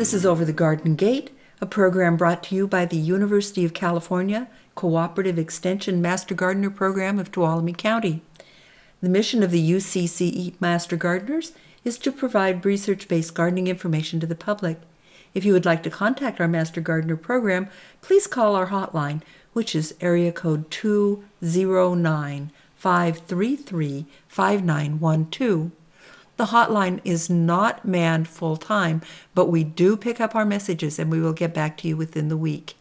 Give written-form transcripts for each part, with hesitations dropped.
This is Over the Garden Gate, a program brought to you by the University of California Cooperative Extension Master Gardener Program of Tuolumne County. The mission of the UCCE Master Gardeners is to provide research-based gardening information to the public. If you would like to contact our Master Gardener program, please call our hotline, which is area code 209-533-5912. The hotline is not manned full-time, but we do pick up our messages and we will get back to you within the week.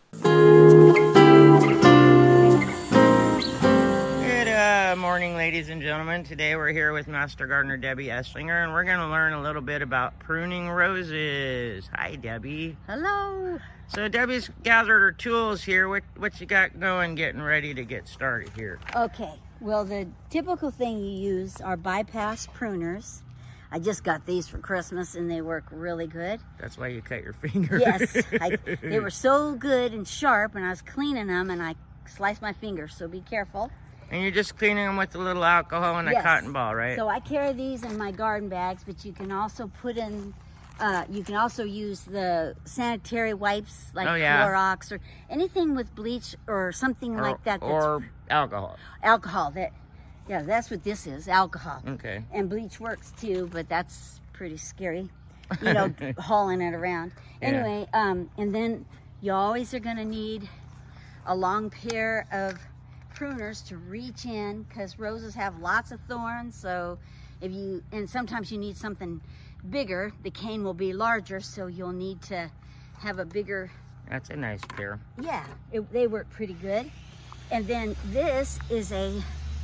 Good morning, ladies and gentlemen. Today we're here with Master Gardener Debbie Esslinger, and we're going to learn a little bit about pruning roses. Hi, Debbie. Hello. So Debbie's gathered her tools here. What you got going, getting ready to get started here? Okay. Well, the typical thing you use are bypass pruners. I just got these for Christmas and they work really good. That's why you cut your finger. Yes. They were so good and sharp, and I was cleaning them and I sliced my finger, so be careful. And you're just cleaning them with a little alcohol and a cotton ball, right? So I carry these in my garden bags, but you can also put in, you can also use the sanitary wipes like Clorox or anything with bleach or something like that. Or alcohol. Alcohol. Yeah, that's what this is, alcohol. Okay. And bleach works too, but that's pretty scary, you know, hauling it around. Yeah. Anyway, and then you always are gonna need a long pair of pruners to reach in, because roses have lots of thorns. So and sometimes you need something bigger, the cane will be larger, so you'll need to have a bigger. That's a nice pair. Yeah, they work pretty good. And then this is a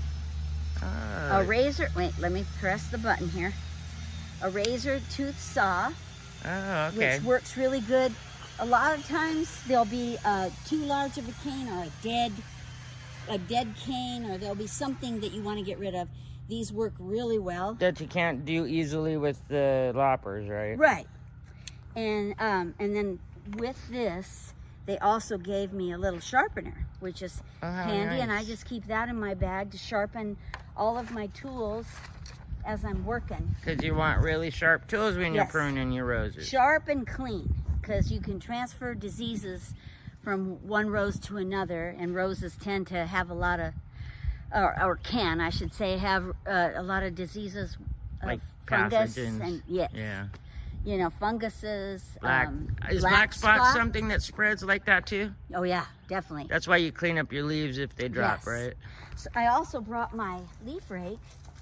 razor, wait, let me press the button here. A razor tooth saw, which works really good. A lot of times there'll be too large of a cane or a dead cane, or there'll be something that you want to get rid of. These work really well. That you can't do easily with the loppers, right? Right. And then with this, they also gave me a little sharpener, which is handy, nice. And I just keep that in my bag to sharpen all of my tools as I'm working. Because you want really sharp tools when you're pruning your roses. Sharp and clean, because you can transfer diseases from one rose to another, and roses tend to have a lot of, or can, I should say, have a lot of diseases, like fungus pathogens. And yeah. You know, funguses. Is black spot something that spreads like that too? Oh yeah, definitely. That's why you clean up your leaves if they drop, right? So I also brought my leaf rake.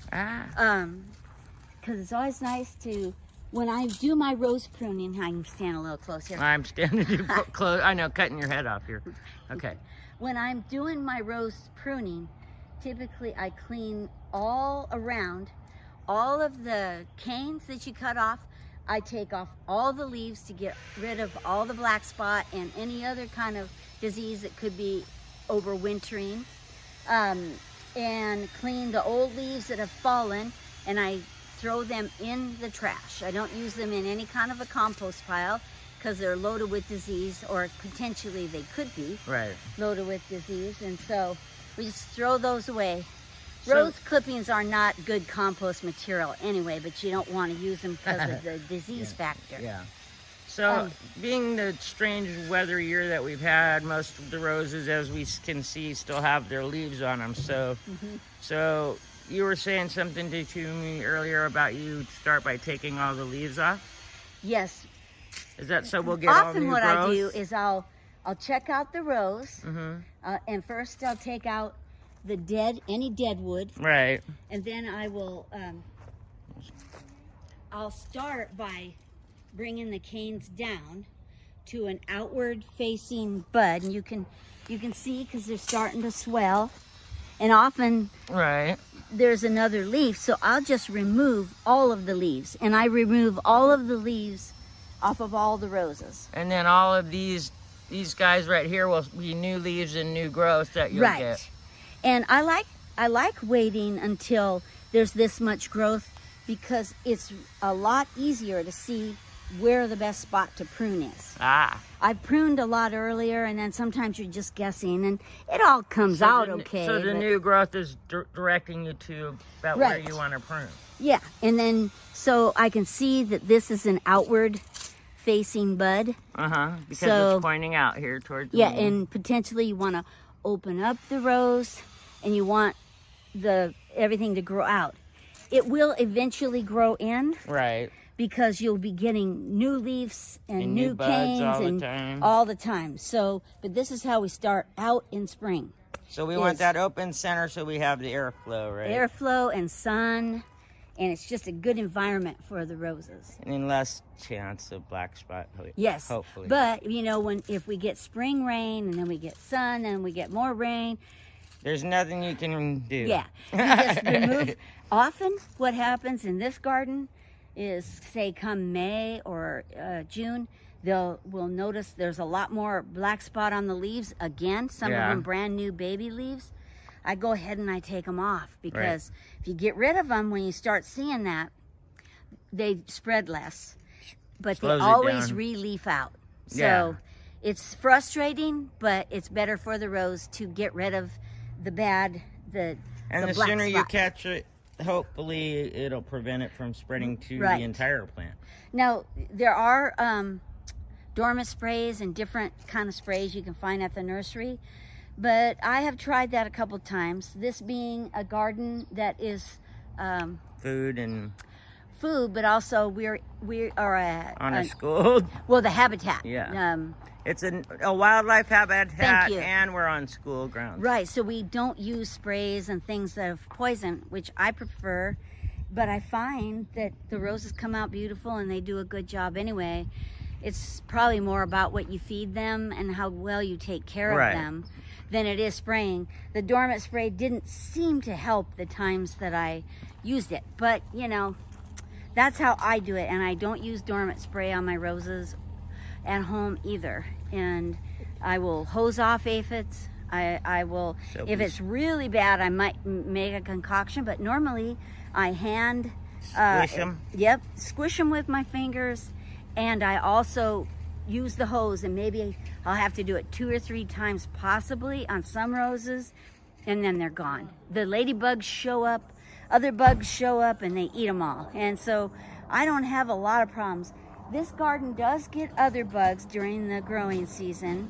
Because it's always nice to, when I do my rose pruning, I can stand a little closer. I'm standing too close. I know, cutting your head off here. Okay. When I'm doing my rose pruning, typically I clean all around, all of the canes that you cut off. I take off all the leaves to get rid of all the black spot and any other kind of disease that could be overwintering, and clean the old leaves that have fallen, and I throw them in the trash. I don't use them in any kind of a compost pile because they're loaded with disease, or potentially they could be loaded with disease, and so we just throw those away. Rose clippings are not good compost material anyway, but you don't want to use them because of the disease factor. Yeah. So, being the strange weather year that we've had, most of the roses, as we can see, still have their leaves on them. So, so you were saying something to me earlier about you start by taking all the leaves off? Yes. Is that so we'll get all the new growth? Often what I do is I'll check out the rose, and first I'll take out the any dead wood. Right. And then I will, I'll start by bringing the canes down to an outward facing bud. And you can see, because they're starting to swell. And often there's another leaf. So I'll just remove all of the leaves. And I remove all of the leaves off of all the roses. And then all of these guys right here will be new leaves and new growth that you'll get. And I like waiting until there's this much growth, because it's a lot easier to see where the best spot to prune is. I've pruned a lot earlier, and then sometimes you're just guessing, and it all comes out okay. So the new growth is directing you to about where you want to prune. Yeah, and then so I can see that this is an outward facing bud. Because So- it's pointing out here towards the Yeah, moon. and potentially you want to open up the rose and you want everything to grow out. It will eventually grow in Right. because you'll be getting new leaves and, And new new buds canes all the and time. all the time. So, but this is how we start out in spring. So we want is- that open center so we have the airflow, right? Airflow and sun, and it's just a good environment for the roses. And then less chance of black spot. Yes, Hopefully. but you know, if we get spring rain and then we get sun and we get more rain, There's nothing you can do. yeah, you just remove. Often, what happens in this garden is, say, come May or June, we'll notice there's a lot more black spot on the leaves. Again, some Yeah. of them brand new baby leaves. I go ahead and I take them off because if you get rid of them when you start seeing that, they spread less, but Slows they it always down. re-leaf out. So Yeah. it's frustrating, but it's better for the rose to get rid of the bad, And the the black sooner you spot. catch it, hopefully it'll prevent it from spreading to Right. the entire plant. Now, there are dormant sprays and different kind of sprays you can find at the nursery, but I have tried that a couple times. This being a garden that is Food and food, but also we are on a school. well, the habitat. Yeah. It's a wildlife habitat, Thank you. and we're on school grounds. Right, so we don't use sprays and things that have poison, which I prefer, but I find that the roses come out beautiful and they do a good job anyway. It's probably more about what you feed them and how well you take care Right. of them than it is spraying. The dormant spray didn't seem to help the times that I used it, but you know, that's how I do it, and I don't use dormant spray on my roses at home either. And I will hose off aphids. I will, So if we- it's really bad, I might make a concoction, but normally I hand Squish 'em? Yep, squish them with my fingers, and I also use the hose, and maybe I'll have to do it 2 or 3 times possibly on some roses, and then they're gone. The ladybugs show up, other bugs show up, and they eat them all. And so I don't have a lot of problems. This garden does get other bugs during the growing season,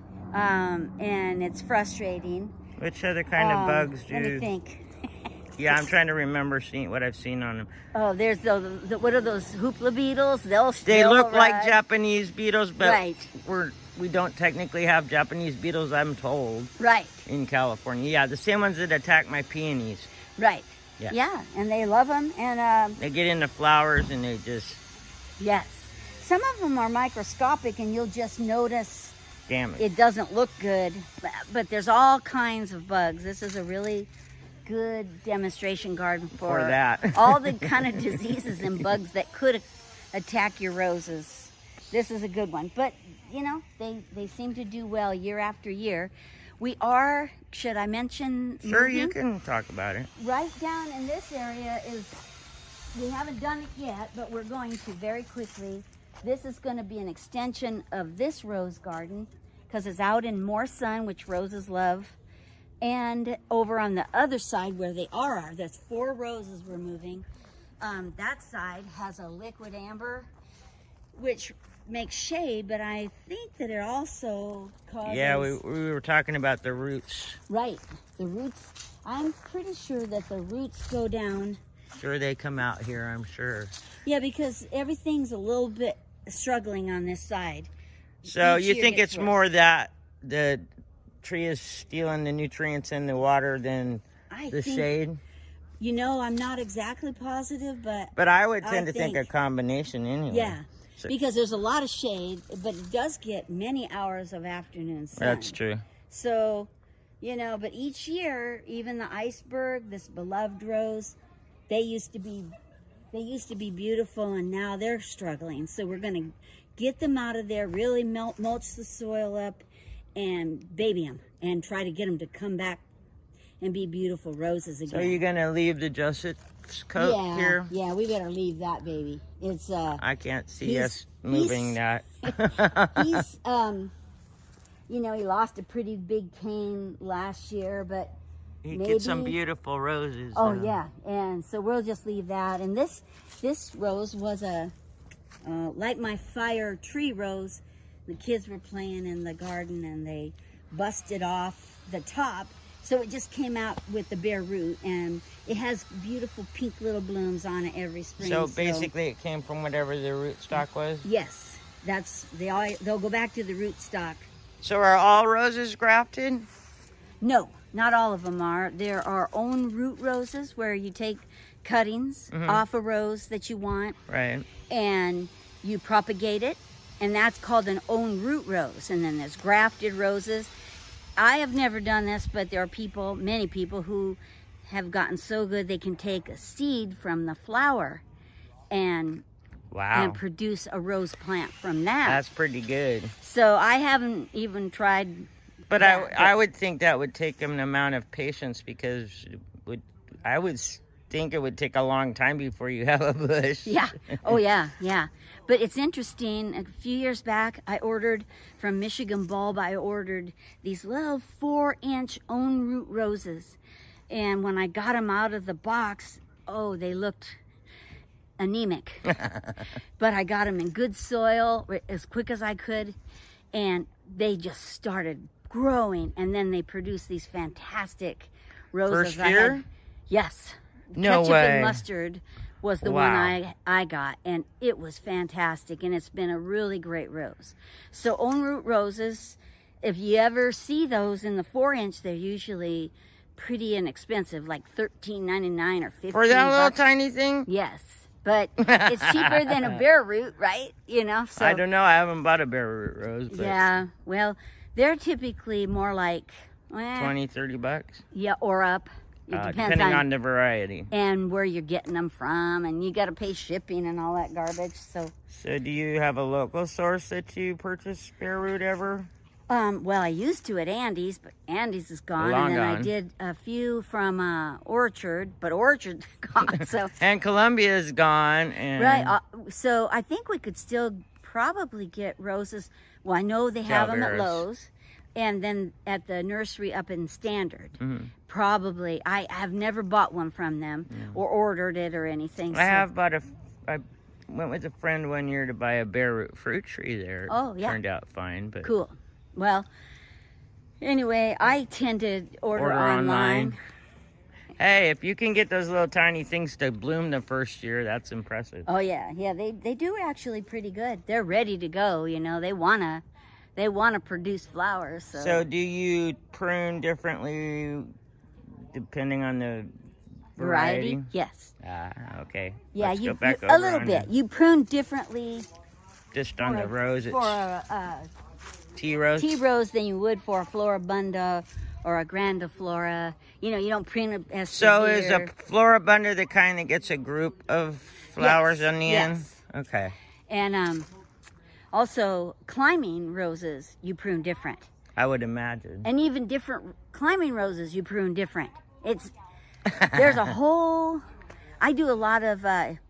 and it's frustrating. Which other kind of bugs do? Let me think. Yeah, I'm trying to remember what I've seen on them. Oh, there's what are those hoopla beetles? They They'll look like arrive. Japanese beetles, but Right. we don't technically have Japanese beetles, I'm told, Right, in California. Yeah, the same ones that attack my peonies. right. Yeah. Yeah, and they love them, and They get into flowers and they just yes. Some of them are microscopic, and you'll just notice damage. it doesn't look good, but there's all kinds of bugs. This is a really good demonstration garden For that. all the kind of diseases and bugs that could attack your roses. This is a good one, but you know, they seem to do well year after year. We are, should I mention, Sure, moving? you can talk about it. Right down in this area is, we haven't done it yet, but we're going to very quickly. This is going to be an extension of this rose garden because it's out in more sun, which roses love. And over on the other side where they are, there's 4 roses we're moving. That side has a liquid amber, which makes shade, but I think that it also causes... Yeah, we were talking about the roots. Right, the roots. I'm pretty sure that the roots go down. Sure, they come out here, I'm sure. Yeah, because everything's a little bit struggling on this side. So Each you year think gets it's worse. more that the tree is stealing the nutrients in the water than I the think, shade? You know, I'm not exactly positive, but But I would I tend to think a think- combination anyway. yeah. So- Because there's a lot of shade, but it does get many hours of afternoon sun. That's true. So, you know, but each year, even the iceberg, this beloved rose, they used to be beautiful, and now they're struggling. So we're going to get them out of there, really mulch the soil up, and baby them, and try to get them to come back and be beautiful roses again. So you're going to leave the Jusset's coat here? Yeah, we better leave that baby. It's I can't see He's- us moving that. he's you know, he lost a pretty big cane last year, but You get some maybe- beautiful roses. oh yeah, and so we'll just leave that. And this rose was a like my fire tree rose, the kids were playing in the garden and they busted off the top. So it just came out with the bare root, and it has beautiful pink little blooms on it every spring. So basically it came from whatever the root stock was? Yes, they'll go back to the root stock. So are all roses grafted? No, not all of them are. There are own root roses where you take cuttings off a rose that you want. Right. And you propagate it, and that's called an own root rose. And then there's grafted roses. I have never done this, but there are people, many people, who have gotten so good they can take a seed from the flower and Wow. produce a rose plant from that. That's pretty good. So I haven't even tried. But that, I would think that would take an amount of patience, because I would think it would take a long time before you have a bush. Yeah. Oh, yeah, yeah. But it's interesting. A few years back, I ordered from Michigan Bulb, I ordered these little 4-inch own root roses. And when I got them out of the box, oh, they looked anemic. But I got them in good soil as quick as I could. And they just started growing. And then they produced these fantastic roses. First year? Yes. No Ketchup way. and mustard was the one I got, and it was fantastic, and it's been a really great rose. So own root roses, if you ever see those in the 4-inch, they're usually pretty inexpensive, like $13.99 or $15. For that little tiny thing? Yes, but it's cheaper than a bare root, right? You know. So I don't know. I haven't bought a bare root rose. But yeah, well, they're typically more like $20, $30. Yeah, or up. It depends Depending on the variety. and where you're getting them from, and you got to pay shipping and all that garbage. So do you have a local source that you purchase bare root ever? well, I used to at Andy's, but Andy's is gone. Long and then I gone. did a few from Orchard, but Orchard's gone. So And Columbia is gone. And right, so I think we could still probably get roses. Well, I know they have them at Calvaris. Lowe's, and then at the nursery up in Standard. Mm-hmm. Probably. I have never bought one from them or ordered it or anything. I have bought I went with a friend one year to buy a bare root fruit tree there. Oh, yeah. Turned out fine. But Cool. Well, anyway, I tend to order online. Hey, if you can get those little tiny things to bloom the first year, that's impressive. Oh yeah, yeah. They do actually pretty good. They're ready to go. You know, they wanna produce flowers. So do you prune differently depending on the variety? Yes. Okay. Yeah, Let's you go back a over little on bit. You prune differently just on the rose. It's for a tea rose. tea rose than you would for a floribunda or a grandiflora. You know, you don't prune it as So severe. is a floribunda the kind that gets a group of flowers on the end? Yes. Okay. And also climbing roses you prune different. I would imagine. And even different climbing roses you prune different. There's a whole, I do a lot of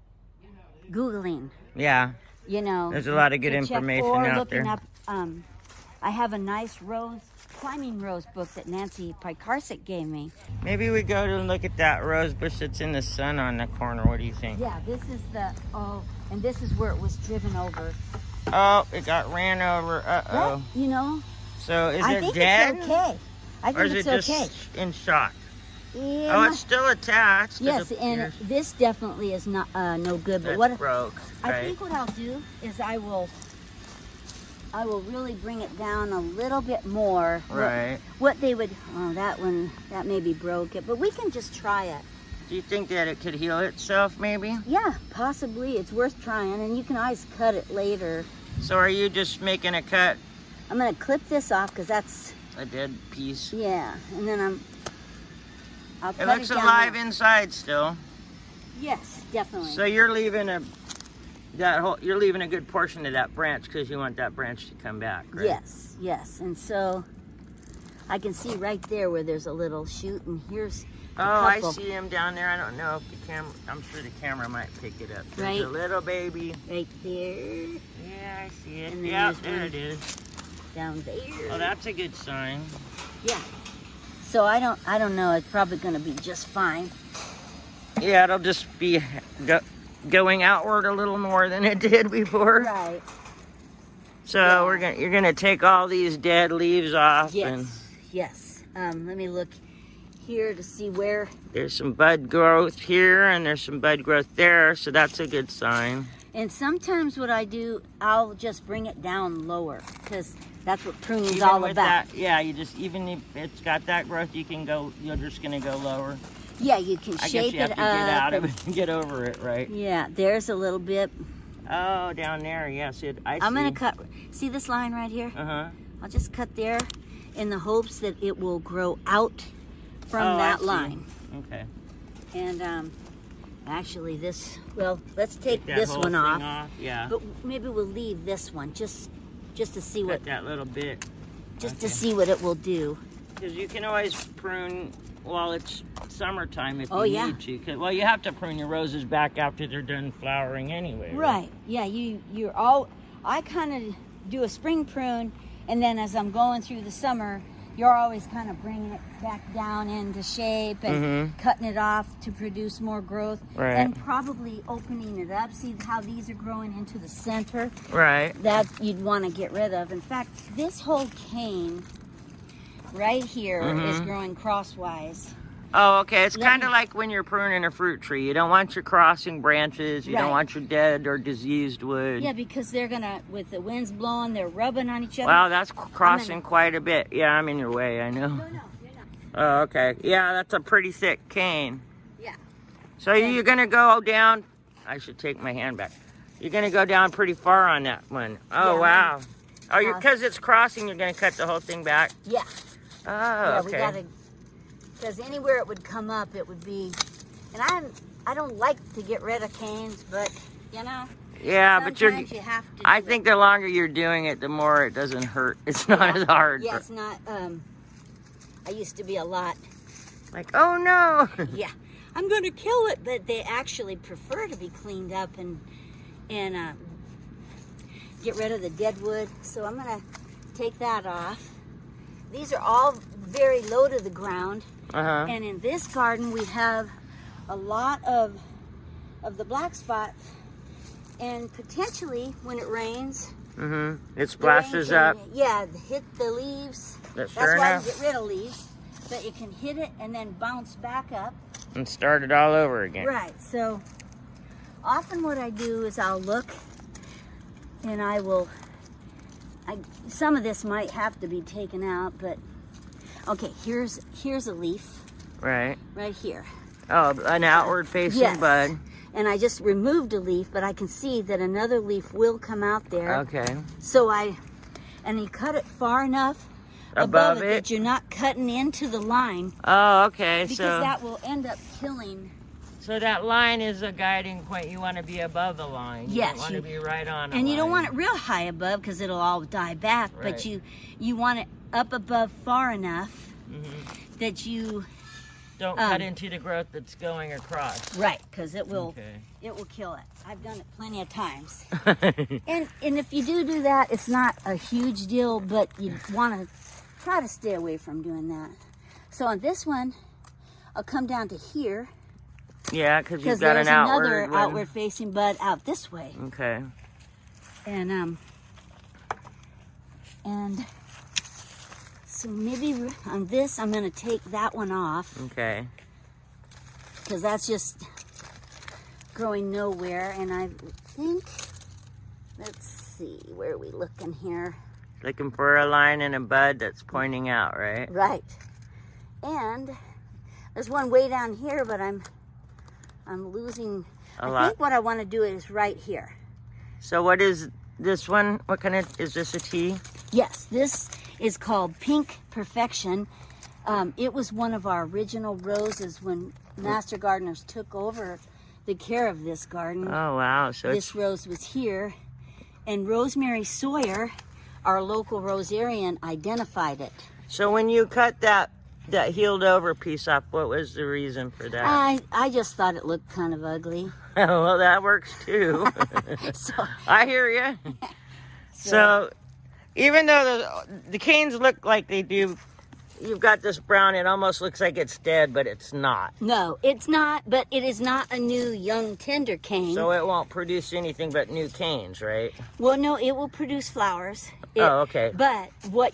Googling, Yeah. you know. There's a lot of good to check information or out looking there. up, I have a nice climbing rose book that Nancy Pikarsik gave me. Maybe we go to look at that rose bush that's in the sun on the corner. What do you think? Yeah, this is and this is where it was driven over. Oh, it got ran over. Uh-oh. That, you know, So is I it think dead? it's okay. I Or think is it's it just okay. in shock? Yeah, Oh, it's still attached. yes, It and appears. this definitely is not no good. But That's what broke. I Right. think what I'll do is I will really bring it down a little bit more. Right. What they would, that maybe broke it, but we can just try it. Do you think that it could heal itself, maybe? Yeah, possibly. It's worth trying, and you can always cut it later. So are you just making a cut, I'm gonna clip this off because that's, a dead piece? yeah, and then I'll cut It looks down alive there. inside still. Yes, definitely. So you're leaving you're leaving a good portion of that branch because you want that branch to come back, right? Yes, yes, and so I can see right there where there's a little shoot, and here's a Oh, I couple see him down there. I don't know if the camera, I'm sure the camera might pick it up. There's Right. a little baby. right there, Yeah, I see it. And then Yeah, there's there one. it is. down there. Oh, that's a good sign. Yeah. So I don't know. It's probably gonna be just fine. Yeah, it'll just be going outward a little more than it did before. Right. So you're gonna take all these dead leaves off. Yes. And Yes. Let me look here to see where. there's some bud growth here and there's some bud growth there, so that's a good sign. And sometimes what I do, I'll just bring it down lower because that's what pruning's Even all with about. that, yeah, you just, even if it's got that growth, you're just gonna go lower. Yeah, you can I guess shape you have it to get out up. of it and get over it, right? Yeah, there's a little bit. Oh, down there, yes, I see. I'm gonna cut. See this line right here? Uh-huh. I'll just cut there in the hopes that it will grow out from Oh, I that see. line. Okay. And actually this, well, let's take That this whole one thing off. Yeah. But maybe we'll leave this one just to see what Cut that little bit. just Okay. to see what it will do. Because you can always prune while it's summertime if Oh, you yeah. need to. Well, you have to prune your roses back after they're done flowering anyway. Right. Yeah, you're all, I kind of do a spring prune, and then as I'm going through the summer, you're always kind of bringing it back down into shape and cutting it off to produce more growth. Right. And probably opening it up. See how these are growing into the center? Right. That you'd want to get rid of. In fact, this whole cane right here is growing crosswise. Oh, okay. It's Let kind of me- like when you're pruning a fruit tree. You don't want your crossing branches. You Right. don't want your dead or diseased wood. Yeah, because they're gonna, with the winds blowing, they're rubbing on each other. Wow, that's crossing quite a bit. Yeah, I'm in your way, I know. No, you're not. Oh, okay. Yeah, that's a pretty thick cane. Yeah. So you're going to go down. I should take my hand back. You're going to go down pretty far on that one. Oh, Yeah, wow. Oh, Uh, because it's crossing, you're going to cut the whole thing back? Yeah. Oh, Yeah, we okay. gotta, because anywhere it would come up, it would be, and I don't like to get rid of canes, but you know, Yeah, but sometimes you have to. I do think it. the longer you're doing it, the more it doesn't hurt. It's not as hard. Yeah, it's not. I used to be a lot. Like, oh no. Yeah, I'm gonna kill it, but they actually prefer to be cleaned up and get rid of the dead wood. So I'm gonna take that off. These are all very low to the ground. Uh-huh. And in this garden, we have a lot of the black spot, and potentially when it rains, It the rain splashes can, up. Yeah, hit the leaves. That's That's fair why enough. you get rid of leaves, but you can hit it and then bounce back up. And start it all over again. Right. So often what I do is I'll look, and some of this might have to be taken out, but okay. Here's a leaf Right. right here. Oh, an outward facing Yes. bud. And I just removed a leaf, but I can see that another leaf will come out there. Okay. So you cut it far enough Above above it it? that you're not cutting into the line, Oh, okay. because So that will end up killing. so that line is a guiding point. You want to be above the line. You Yes, don't want you- to be right on. And you don't want it real high above because it'll all die back, Right. but you want it up above far enough that you Don't cut into the growth that's going across. right, because it will Okay. kill it. I've done it plenty of times. And if you do that, it's not a huge deal, but you want to try to stay away from doing that. So on this one, I'll come down to here Yeah, because because you've got there's an another outward one. outward facing bud out this way. Okay. And so maybe on this, I'm going to take that one off Okay. because that's just growing nowhere. And I think, let's see, where are we looking here? Looking for a line and a bud that's pointing out, right? Right. And there's one way down here, but I'm losing. A I lot. think what I want to do is right here. So what is this one? What kind of, is this a tea? Yes, this is called Pink Perfection. It was one of our original roses when Master Gardeners took over the care of this garden. Oh, wow. So This rose was here, and Rosemary Sawyer, our local rosarian, identified it. so when you cut that healed over piece off, what was the reason for that? I just thought it looked kind of ugly. Well, that works too. So, I hear you. So even though the canes look like they do you've got this brown. It almost looks like it's dead, but it's not. No, it's not, but it is not a new young tender cane. So it won't produce anything but new canes, right? Well, no, it will produce flowers. Oh, okay. But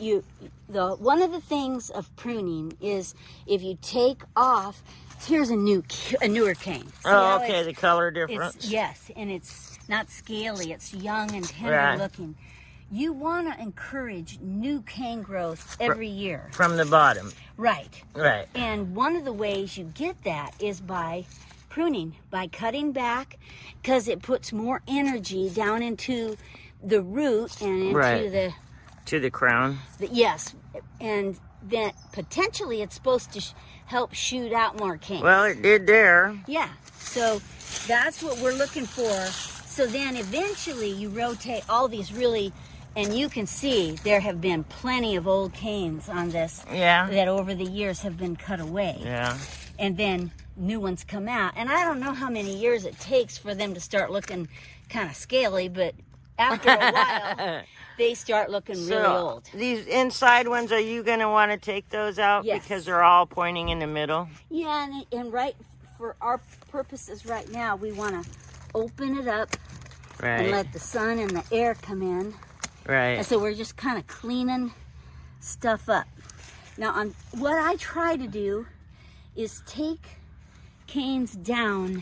one of the things of pruning is if you take off, here's a newer cane. See Oh, okay, the color difference. Yes, and it's not scaly, it's young and tender Right. looking. You want to encourage new cane growth every year. From the bottom. Right. Right. And one of the ways you get that is by pruning, by cutting back, because it puts more energy down into the root and into Right. To the crown. yes, and then potentially it's supposed to help shoot out more canes. Well, it did there. Yeah, so that's what we're looking for. So then eventually you rotate all these really, and you can see there have been plenty of old canes on this Yeah. that over the years have been cut away. Yeah. And then new ones come out. And I don't know how many years it takes for them to start looking kind of scaly, but after a while, they start looking really old. These inside ones, are you going to want to take those out? Yes. Because they're all pointing in the middle? Yeah, and right for our purposes right now, we want to open it up and Right. let the sun and the air come in. Right. And so we're just kind of cleaning stuff up. Now, what I try to do is take canes down,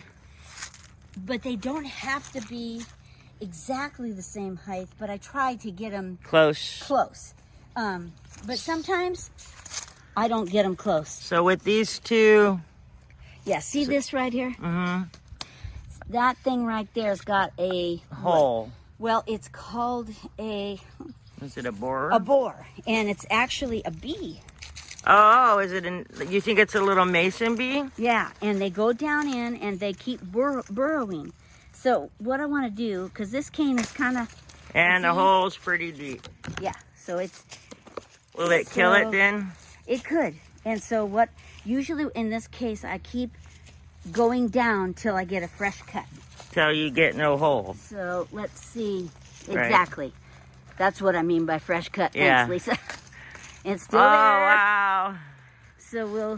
but they don't have to be exactly the same height, but I try to get them Close. close. But sometimes I don't get them close. So with these two... Yeah, see this right here? Mm-hmm. That thing right there's got a Hole. well, it's called a Is it a borer? borer, and it's actually a bee. Oh, is it you think it's a little mason bee? Yeah, and they go down in and they keep burrowing. So what I want to do, because this cane is kind of... And the hole's pretty deep. Yeah, so it's... Will it kill it then? It could. And so what, usually in this case, I keep going down till I get a fresh cut. Till you get no hole. So let's see. Right. Exactly. That's what I mean by fresh cut. Yeah. Thanks, Lisa. It's still Oh, there. wow. So we'll...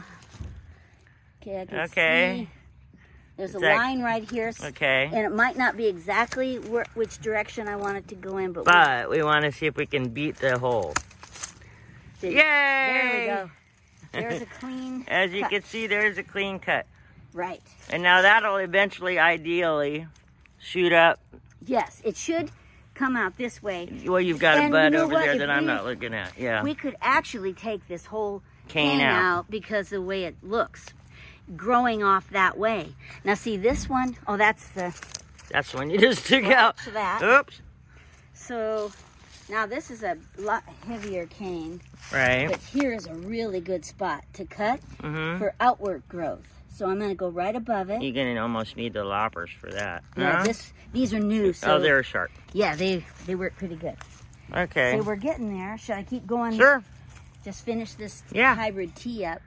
Okay, I can Okay. see. There's a Exact- line right here. Okay. And it might not be exactly which direction I want it to go in, but We want to see if we can beat the hole. Yay! Yay! There we go. There's a clean As you cut. can see, there's a clean cut. Right. And now that'll eventually, ideally, shoot up. Yes, it should come out this way. Well, you've got a And bud you know over what? there If that I'm we- not looking at. Yeah. We could actually take this whole Cane cane out. out because the way it looks, growing off that way. Now see this one? Oh, that's the... That's when you just took out. Watch that. Oops. So now this is a lot heavier cane, Right. but here is a really good spot to cut Mm-hmm. for outward growth. So I'm going to go right above it. You're going to almost need the loppers for that. Yeah, Huh? these are new, so Oh, they're sharp. yeah, they work pretty good. Okay. So we're getting there. Should I keep going? Sure. Just finish this Yeah. hybrid tea up.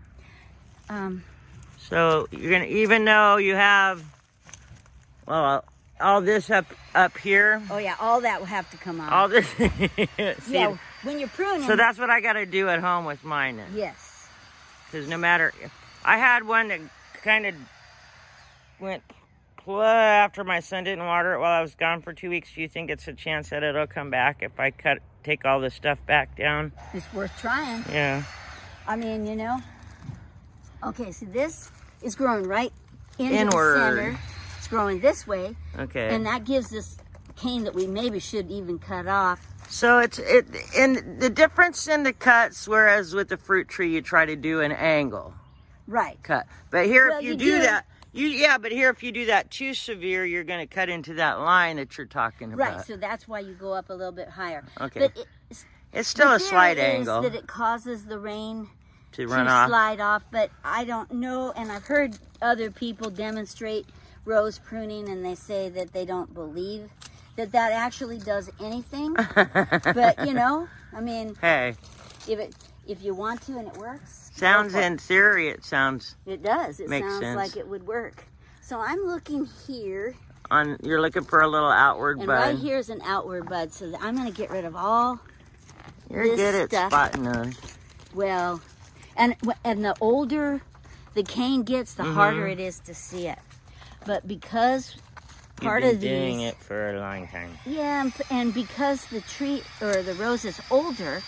So you're going to, even though you have, well, all this up here, Oh yeah, all that will have to come off. all this. See, Yeah, when you're pruning. so that's what I got to do at home with mine then. yes. Because no matter, I had one that kind of went after my son didn't water it while I was gone for 2 weeks. Do you think it's a chance that it'll come back if I take all this stuff back down? It's worth trying. Yeah. I mean, you know. Okay, so this is growing right into Inward. the center. It's growing this way, Okay. and that gives this cane that we maybe should even cut off. So and the difference in the cuts, whereas with the fruit tree you try to do an angle Right. cut, but here Well, if you you do do. that, but here if you do that too severe, you're going to cut into that line that you're talking about. Right, so that's why you go up a little bit higher. Okay. But It's still the a slight theory is angle that it causes the rain to to run off. slide off, but I don't know, and I've heard other people demonstrate rose pruning, and they say that they don't believe that actually does anything. But you know, I mean, Hey, if you want to and it works, go sounds for it. in theory it sounds It does. It Makes sounds sense. like it would work. So I'm looking here, on. You're looking for a little outward and bud. right here is an outward bud. So I'm going to get rid of all. You're this good at stuff. spotting those. Well, And the older the cane gets, the harder it is to see it. But because part You've of been doing these, it for a long time. yeah, and because the tree or the rose is older,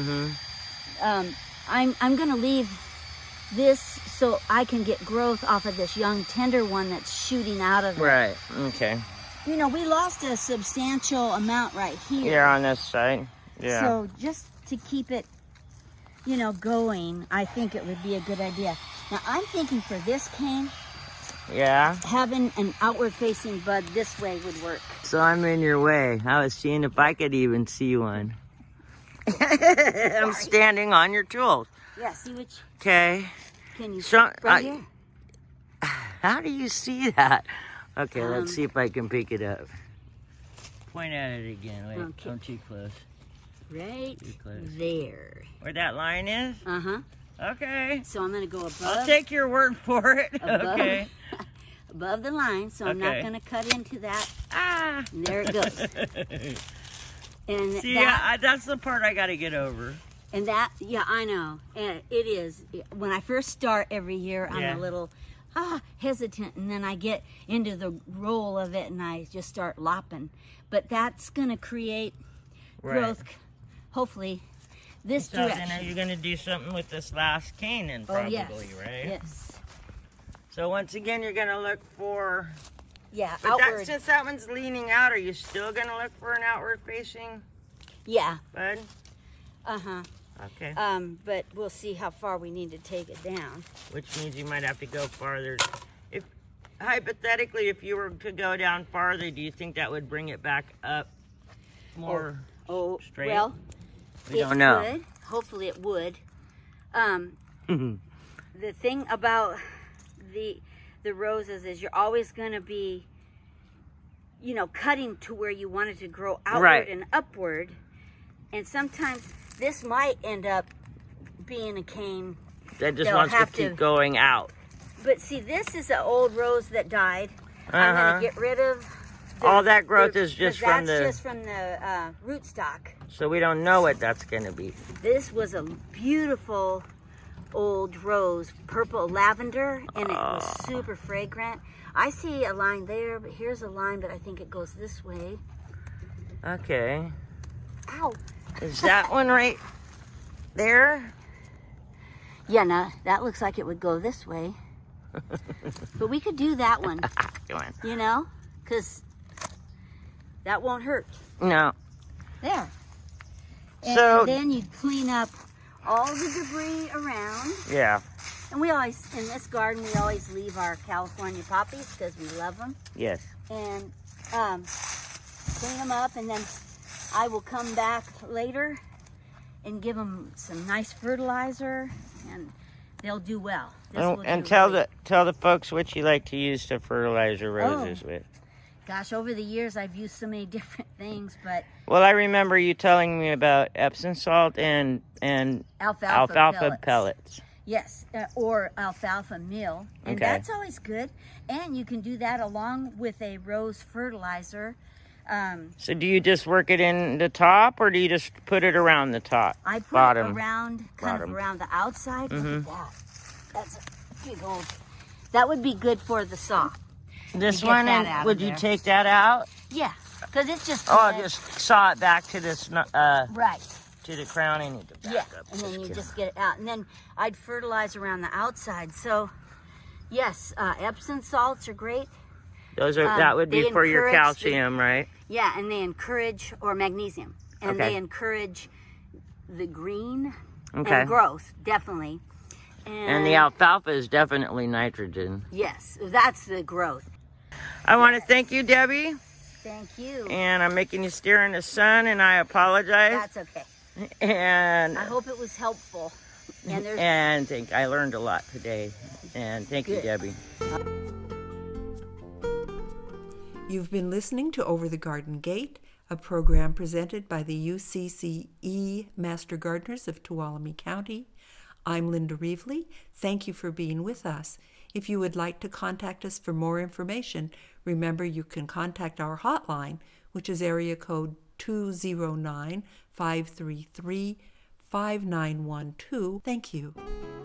I'm gonna leave this so I can get growth off of this young tender one that's shooting out of it. Right. Okay. You know, we lost a substantial amount right here. Here on this side. Yeah. So just to keep it, you know, going, I think it would be a good idea. Now I'm thinking for this cane, Yeah. having an outward facing bud this way would work. So I'm in your way. I was seeing if I could even see one. I'm standing on your tools. Yeah, see which, Okay. can you, So, right here? How do you see that? Okay, let's see if I can pick it up. Point at it again. Wait, Okay. don't too close. Right Too close. there. Where that line is? Uh-huh. Okay. So I'm gonna go above. I'll take your word for it. Above. Okay. Above the line, so I'm not Okay. gonna cut into that. Ah. And there it goes. And See, that, that's the part I got to get over. and that, yeah, I know. And it is. When I first start every year, I'm Yeah. a little hesitant, and then I get into the roll of it, and I just start lopping. But that's gonna create growth, hopefully, this So then are direction. you going to do something with this last cane then, Oh probably, yes, right? yes, So once again, you're going to look for... yeah, But outward. since that one's leaning out, are you still going to look for an outward facing Yeah, bud? uh-huh. Okay. But we'll see how far we need to take it down. Which means you might have to go farther. If hypothetically, if you were to go down farther, do you think that would bring it back up more? Oh, Straight? well, We it don't know. would. Hopefully it would. The thing about the roses is you're always going to be, you know, cutting to where you want it to grow outward Right. and upward. And sometimes this might end up being a cane. That just They'll wants to have keep to- going out. But see, this is an old rose that died. I'm going to get rid of... All that growth is just from That's the... just from the rootstock. So we don't know what that's going to be. This was a beautiful old rose, purple lavender, and it was super fragrant. I see a line there, but here's a line, but I think it goes this way. Okay. Ow. Is that one right there? Yeah, no, that looks like it would go this way. But we could do that one, Come on. you know, because that won't hurt. No. There. And So- then you clean up all the debris around. Yeah. And we always, in this garden, we always leave our California poppies because we love them. Yes. And clean them up, and then I will come back later and give them some nice fertilizer, and they'll do well. This will And do tell really- the folks what you like to use to fertilize your roses with. Gosh, over the years I've used so many different things, but Well, I remember you telling me about Epsom salt and alfalfa pellets. Yes, or alfalfa meal, and Okay. that's always good. And you can do that along with a rose fertilizer. So do you just work it in the top, or do you just put it around the top? I put Bottom. it around, kind Bottom. of around the outside. Look at that. That's a big old. That would be good for the saw. This get one, that out of would you there. take that out? Yeah, because it's just. Oh, I'll just saw it back to this right. to the crown. I need to back Yeah, up. and then you kidding. just get it out, and then I'd fertilize around the outside. So, yes, Epsom salts are great. Those are that would be they for your encourage the- calcium, right? Yeah, and they encourage, or magnesium, and Okay. they encourage the green Okay. and growth, definitely. And the alfalfa is definitely nitrogen. Yes, that's the growth. I want to thank you, Debbie, Thank you. and I'm making you steer in the sun, and I apologize. That's okay. And I hope it was helpful. And there's and I learned a lot today. And thank you, Good. Debbie. You've been listening to Over the Garden Gate, a program presented by the UCCE Master Gardeners of Tuolumne County. I'm Linda Reevely. Thank you for being with us. If you would like to contact us for more information, remember you can contact our hotline, which is area code 209-533-5912. Thank you.